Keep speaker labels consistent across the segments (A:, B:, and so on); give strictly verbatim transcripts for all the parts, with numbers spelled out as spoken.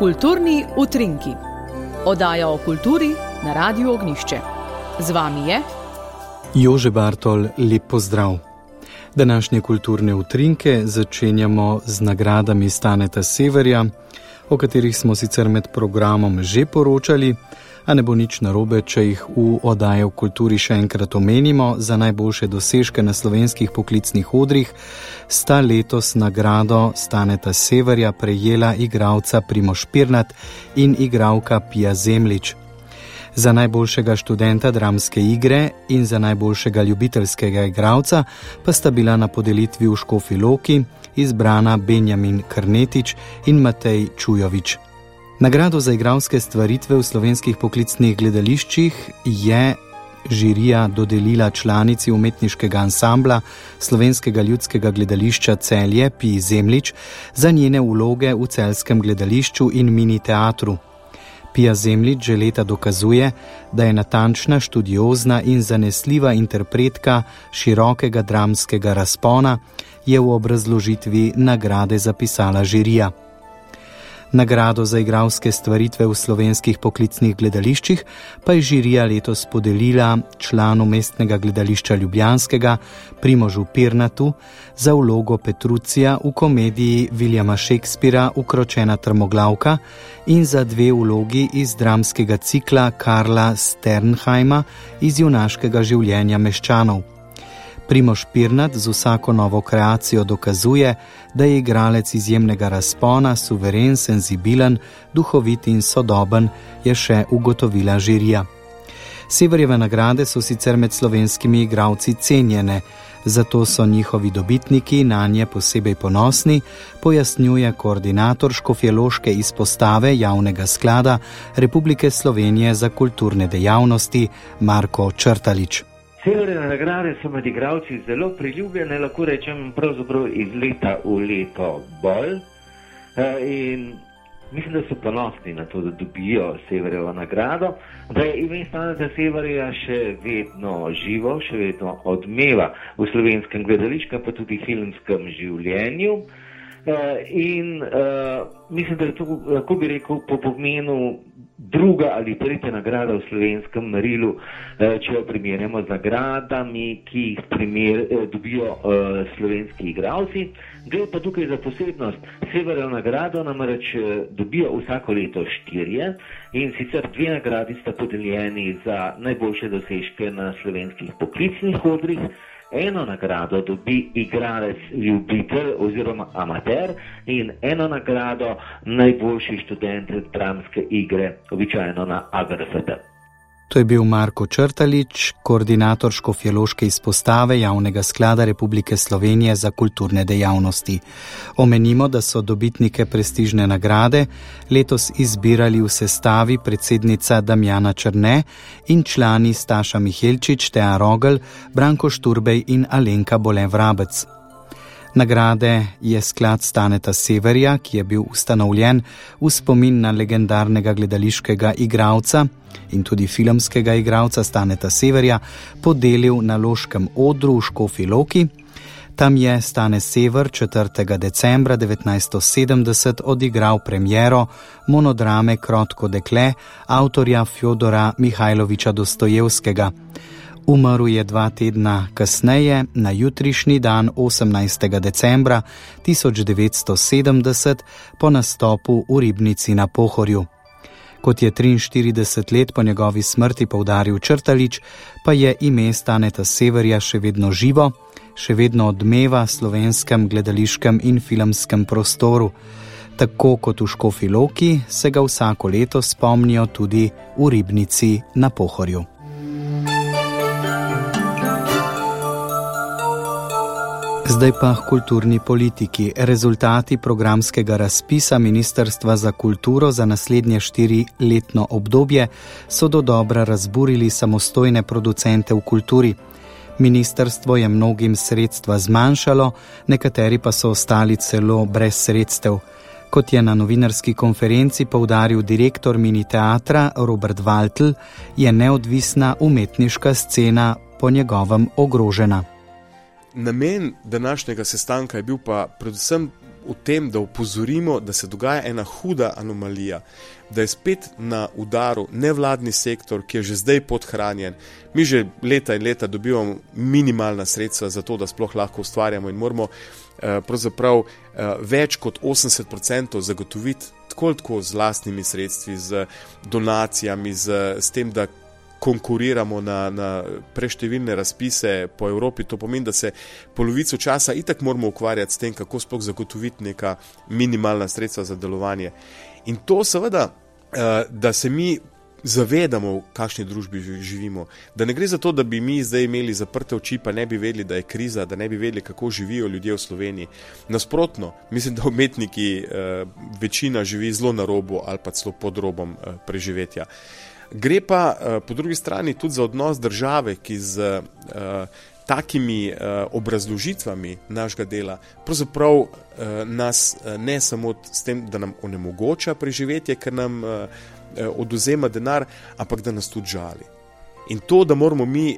A: Kulturni utrinki. Oddaja o kulturi na Radiu Ognjišče. Z vami je
B: Jože Bartol, lep pozdrav. Današnje kulturne utrinke začenjamo z nagradami Staneta Severja, o katerih smo sicer med programom že poročali, a ne bo nič narobe, če jih v oddaji o kulturi še enkrat omenimo. Za najboljše dosežke na slovenskih poklicnih odrih sta letos nagrado Staneta Severja prejela igralca Primož Pirnat in igralka Pia Zemljič. Za najboljšega študenta dramske igre in za najboljšega ljubiteljskega igralca pa sta bila na podelitvi v Škofji Loki izbrana Benjamin Krnetič in Matej Čujovič. Nagrado za igralske stvaritve v slovenskih poklicnih gledališčih je žirija dodelila članici umetniškega ansambla Slovenskega ljudskega gledališča Celje Pii Zemljič za njene vloge v celjskem gledališču in mini teatru. Pia Zemljič že leta dokazuje, da je natančna, študiozna in zanesljiva interpretka širokega dramskega razpona, je v obrazložitvi nagrade zapisala žirija. Nagrado za igralske stvaritve v slovenskih poklicnih gledališčih pa je žirija letos podelila članu Mestnega gledališča ljubljanskega Primožu Pirnatu za vlogo Petrucija v komediji Williama Shakespeara Ukročena trmoglavka in za dve vlogi iz dramskega cikla Karla Sternheima iz junaškega življenja meščanov. Primož Pirnat z vsako novo kreacijo dokazuje, da je igralec izjemnega razpona, suveren, senzibilen, duhovit in sodoben, je še ugotovila žirija. Severjeve nagrade so sicer med slovenskimi igralci cenjene, zato so njihovi dobitniki nanje posebej ponosni, pojasnjuje koordinator škofjeloške izpostave Javnega sklada Republike Slovenije za kulturne dejavnosti Marko Črtalič.
C: Severjeve nagrade so med igralci zelo priljubljene, lahko rečem pravzaprav iz leta v leto bolj. In mislim, da so ponosni na to, da dobijo Severjevo nagrado, da je ime Staneta Severja še vedno živo, še vedno odmeva v slovenskem gledališkem, pa tudi filmskem življenju. In uh, mislim, da je to, lahko bi rekel, po pomenu druga ali tretja nagrada v slovenskem merilu, če jo primerjamo z nagradami, ki jih primer, dobijo uh, slovenski igralci. Gre pa tukaj za posebnost. Severjevo nagrado namreč dobijo vsako leto štirje in sicer dve nagradi sta podeljeni za najboljše dosežke na slovenskih poklicnih odrih. Eno nagrado dobi igralec ljubitelj oziroma amater in eno nagrado najboljši študent dramske igre, običajno na A G R F T.
B: To je bil Marko Črtalič, koordinator škofjeloške izpostave Javnega sklada Republike Slovenije za kulturne dejavnosti. Omenimo, da so dobitnike prestižne nagrade letos izbirali v sestavi predsednica Damjana Črne in člani Staša Mihelčič, Teja Rogl, Branko Šturbej in Alenka Bole-Vrabec. Nagrade je sklad Staneta Severja, ki je bil ustanovljen v spomin na legendarnega gledališkega igralca in tudi filmskega igralca Staneta Severja, podelil na Loškem odru v Škofji Loki. Tam je Stane Sever četrtega decembra devetnajststo sedemdeset odigral premiero monodrame Krotko dekle avtorja Fjodora Mihajloviča Dostojevskega. Umrl je dva tedna kasneje, na jutrišnji dan osemnajstega decembra tisoč devetsto sedemdeset, po nastopu v Ribnici na Pohorju. Kot je triinštirideset let po njegovi smrti poudaril Črtalič, pa je ime Staneta Severja še vedno živo, še vedno odmeva slovenskem gledališkem in filmskem prostoru. Tako kot v Škofji Loki se ga vsako leto spomnijo tudi v Ribnici na Pohorju. Zdaj pa k kulturni politiki. Rezultati programskega razpisa Ministrstva za kulturo za naslednje štiriletno obdobje so dodobra razburili samostojne producente v kulturi. Ministrstvo je mnogim sredstva zmanjšalo, nekateri pa so ostali celo brez sredstev. Kot je na novinarski konferenci poudaril direktor mini teatra Robert Valtl, je neodvisna umetniška scena po njegovem ogrožena.
D: Namen današnjega sestanka je bil pa predvsem v tem, da opozorimo, da se dogaja ena huda anomalija, da je spet na udaru nevladni sektor, ki je že zdaj podhranjen. Mi že leta in leta dobivamo minimalna sredstva za to, da sploh lahko ustvarjamo in moramo eh, pravzaprav eh, več kot osemdeset procentov zagotoviti tako tako z lastnimi sredstvi, z donacijami, z, s tem, da konkuriramo na, na preštevilne razpise po Evropi. To pomeni, da se polovico časa itak moramo ukvarjati s tem, kako sploh zagotoviti neka minimalna sredstva za delovanje. In to seveda, da se mi zavedamo, v kakšni družbi živimo. Da ne gre za to, da bi mi zdaj imeli zaprte oči, pa ne bi vedeli, da je kriza, da ne bi vedeli, kako živijo ljudje v Sloveniji. Nasprotno, mislim, da umetniki večina živi zelo na robu ali pa celo pod robom preživetja. Gre pa po drugi strani tudi za odnos države, ki z takimi obrazložitvami našega dela pravzaprav nas ne samo s tem, da nam onemogoča preživetje, ker nam oduzema denar, ampak da nas tudi žali. In to, da moramo mi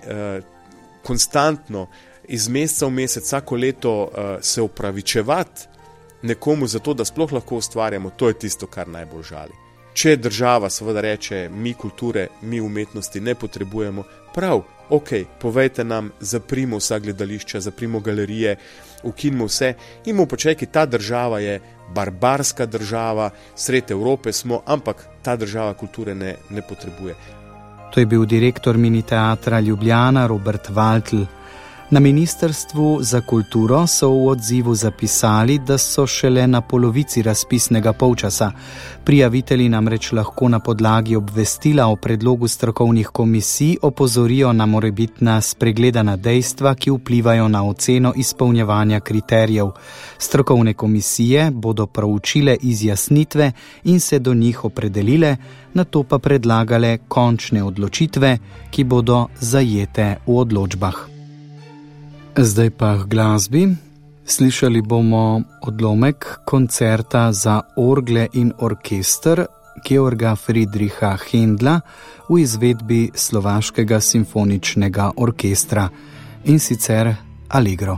D: konstantno iz meseca v mesec vsako leto se opravičevati nekomu za to, da sploh lahko ustvarjamo, to je tisto, kar najbolj žali. Če država seveda reče, mi kulture, mi umetnosti ne potrebujemo, prav, ok, povejte nam, zaprimo vsa gledališča, zaprimo galerije, ukinimo vse in mu počakaj, ta država je barbarska država, sred Evrope smo, ampak ta država kulture ne, ne potrebuje.
B: To je bil direktor Mini teatra Ljubljana Robert Valtl. Na Ministrstvu za kulturo so v odzivu zapisali, da so šele na polovici razpisnega polčasa. Prijavitelji namreč lahko na podlagi obvestila o predlogu strokovnih komisij opozorijo na morebitna spregledana dejstva, ki vplivajo na oceno izpolnjevanja kriterijev. Strokovne komisije bodo proučile izjasnitve in se do njih opredelile, nato pa predlagale končne odločitve, ki bodo zajete v odločbah. Zdaj pa k glasbi. Slišali bomo odlomek koncerta za orgle in orkester Georga Friedricha Händla v izvedbi Slovaškega simfoničnega orkestra, in sicer Allegro.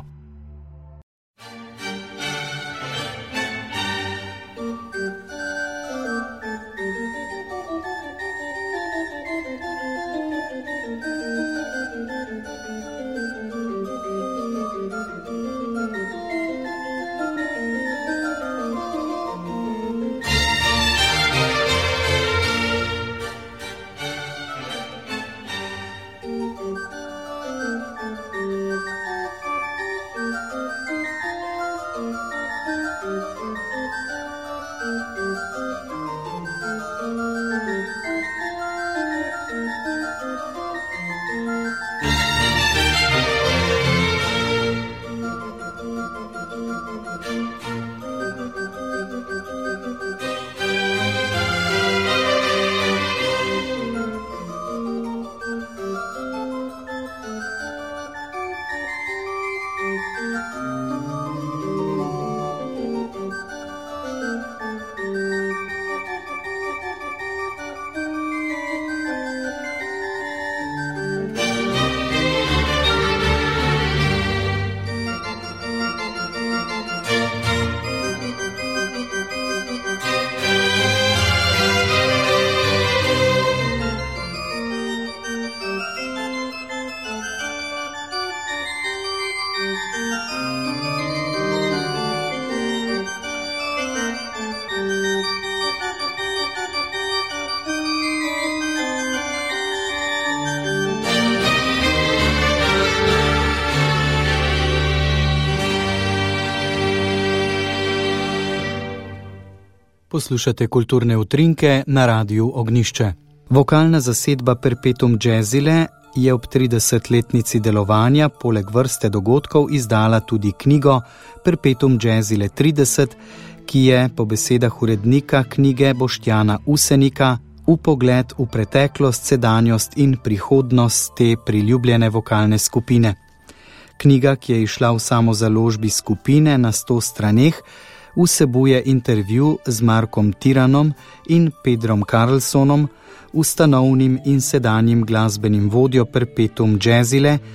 B: Poslušate kulturne utrinke na Radiu Ognjišče. Vokalna zasedba Perpetuum Jazzile je ob tridesetletnici delovanja poleg vrste dogodkov izdala tudi knjigo Perpetuum Jazzile trideset, ki je po besedah urednika knjige Boštjana Usenika vpogled v preteklost, sedanjost in prihodnost te priljubljene vokalne skupine. Knjiga, ki je izšla v samozaložbi skupine na sto straneh, vsebuje intervju z Markom Tiranom in Pedrom Karlsonom, ustanovnim in sedanjim glasbenim vodjo Perpetuum Jazzile,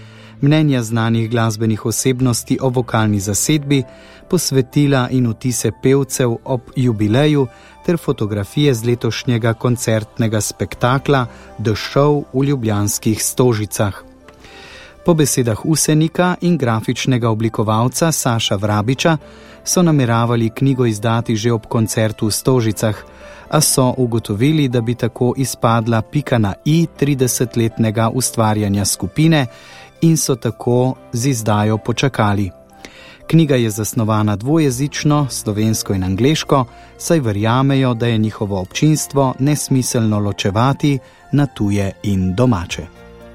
B: mnenja znanih glasbenih osebnosti o vokalni zasedbi, posvetila in vtise pevcev ob jubileju ter fotografije z letošnjega koncertnega spektakla The Show v ljubljanskih Stožicah. Po besedah usenika in grafičnega oblikovalca Saša Vrabiča so nameravali knjigo izdati že ob koncertu v Stožicah, a so ugotovili, da bi tako izpadla pika na i tridesetletnega ustvarjanja skupine in so tako z izdajo počakali. Knjiga je zasnovana dvojezično, slovensko in angleško, saj verjamejo, da je njihovo občinstvo nesmiselno ločevati na tuje in domače.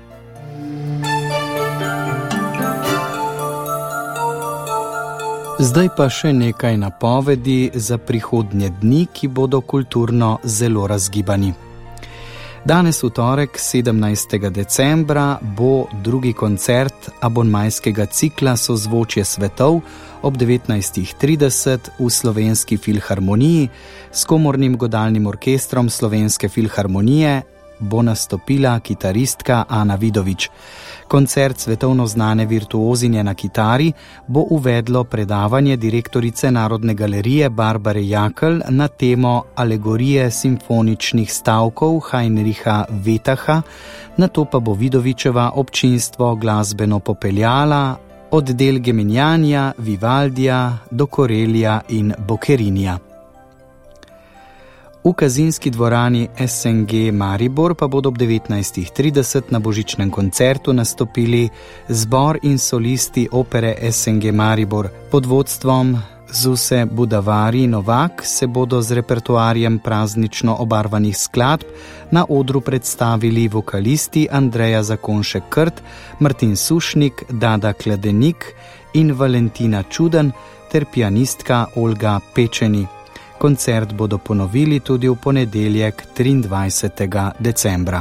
B: Zdaj pa še nekaj napovedi za prihodnje dni, ki bodo kulturno zelo razgibani. Danes v torek, sedemnajstega decembra, bo drugi koncert abonmajskega cikla Sozvočje svetov ob devetnajstih trideset v Slovenski filharmoniji s komornim godalnim orkestrom Slovenske filharmonije bo nastopila kitaristka Ana Vidovič. Koncert svetovno znane virtuozinje na kitari bo uvedlo predavanje direktorice Narodne galerije Barbare Jakl na temo alegorije simfoničnih stavkov Heinricha Wetaha, nato pa bo Vidovičeva občinstvo glasbeno popeljala od del Gemignania, Vivaldija do Corellija in Bocchettinia. V Kazinski dvorani S N G Maribor pa bodo ob devetnajstih trideset na božičnem koncertu nastopili zbor in solisti opere S N G Maribor. Pod vodstvom Zuse Budavari Novak se bodo z repertoarjem praznično obarvanih skladb na odru predstavili vokalisti Andreja Zakonšek-Krt, Martin Sušnik, Dada Kladenik in Valentina Čuden ter pianistka Olga Pečeni. Koncert bodo ponovili tudi v ponedeljek triindvajsetega decembra.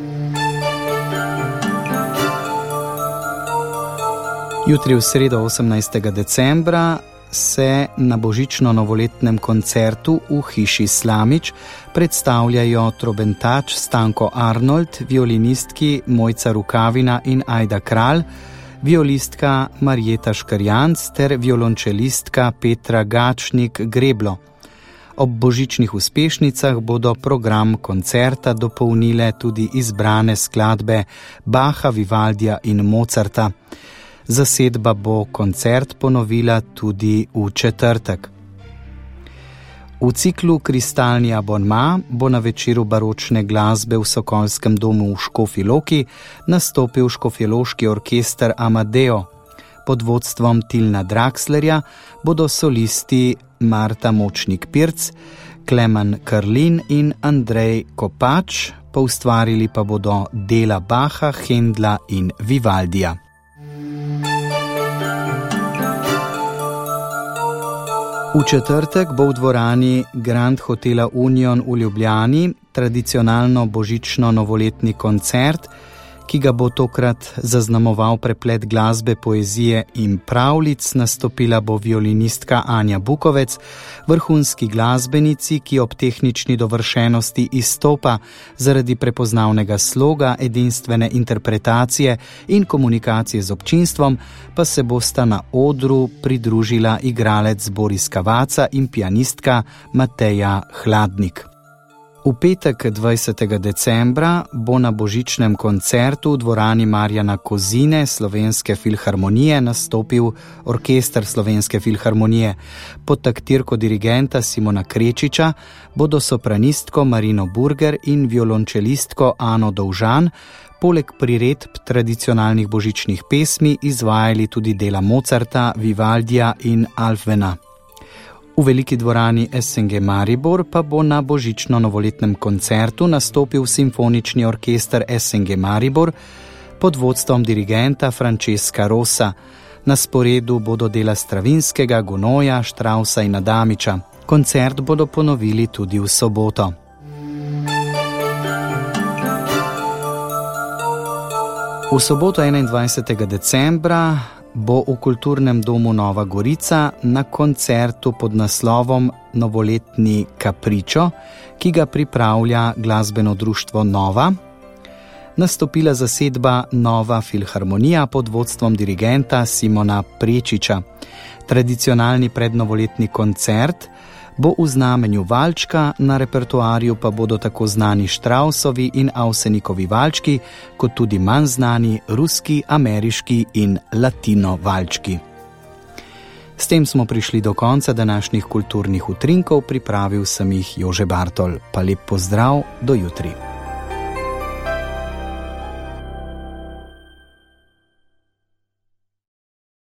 B: Jutri v sredo osemnajstega decembra se na božično-novoletnem koncertu v hiši Slamič predstavljajo trobentač Stanko Arnold, violinistki Mojca Rukavina in Ajda Kralj, violistka Marjeta Škarjanc ter violončelistka Petra Gačnik-Greblo. Ob božičnih uspešnicah bodo program koncerta dopolnile tudi izbrane skladbe Bacha, Vivaldija in Mozarta. Zasedba bo koncert ponovila tudi v četrtek. V ciklu Kristalni abonma bo na večeru baročne glasbe v Sokolskem domu v Škofji Loki nastopil škofjeloški orkester Amadeo. Pod vodstvom Tilna Draxlerja bodo solisti Marta Močnik-Pirc, Klemen Karlin in Andrej Kopač, poustvarili pa bodo dela Bacha, Hendla in Vivaldija. V četrtek bo v dvorani Grand Hotela Union v Ljubljani tradicionalno božično-novoletni koncert, ki ga bo tokrat zaznamoval preplet glasbe, poezije in pravljic. Nastopila bo violinistka Anja Bukovec, vrhunski glasbenici, ki ob tehnični dovršenosti izstopa zaradi prepoznavnega sloga, edinstvene interpretacije in komunikacije z občinstvom, pa se bosta na odru pridružila igralec Boris Kavaca in pianistka Mateja Hladnik. V petek dvajsetega decembra bo na božičnem koncertu v dvorani Marjana Kozine Slovenske filharmonije nastopil orkester Slovenske filharmonije. Pod taktirko dirigenta Simona Krečiča bodo sopranistko Marino Burger in violončelistko Ano Dovžan poleg priredb tradicionalnih božičnih pesmi izvajali tudi dela Mozarta, Vivaldija in Alfvena. V veliki dvorani S N G Maribor pa bo na božično-novoletnem koncertu nastopil simfonični orkester S N G Maribor pod vodstvom dirigenta Francesca Rosa. Na sporedu bodo dela Stravinskega, Gonoja, Štrausa in Adamiča. Koncert bodo ponovili tudi v soboto. V soboto enaindvajsetega decembra bo v Kulturnem domu Nova Gorica na koncertu pod naslovom Novoletni Kapričo, ki ga pripravlja glasbeno društvo Nova. nastopila zasedba Nova filharmonija pod vodstvom dirigenta Simona Prečiča. Tradicionalni prednovoletni koncert bo v znamenju valčka, na repertoarju pa bodo tako znani Štrausovi in Avsenikovi valčki, kot tudi manj znani ruski, ameriški in latino valčki. S tem smo prišli do konca današnjih kulturnih utrinkov, pripravil sem jih Jože Bartol. Pa lep pozdrav, do jutri.